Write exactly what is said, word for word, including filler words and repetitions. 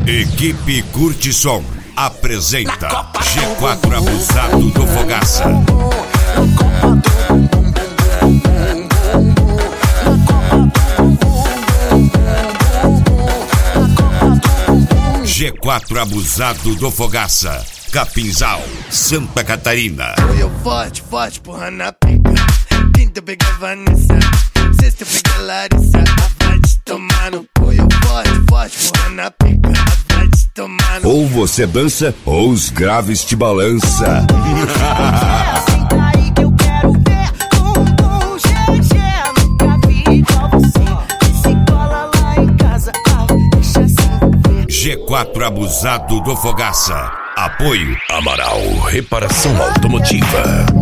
Equipe Curtisson apresenta G quatro Abusado do Fogaça. G quatro Abusado do Fogaça, Capinzal, Santa Catarina. Eu forte, forte, porra na pica. Quinta pega Vanessa, sexta pega Larissa. Vai te tomar no cu. Eu forte, forte, porra na pica. Vai te tomar no cu. Ou você dança, ou os graves te balança. G quatro Abusado do Fogaça. Apoio Amaral Reparação Automotiva.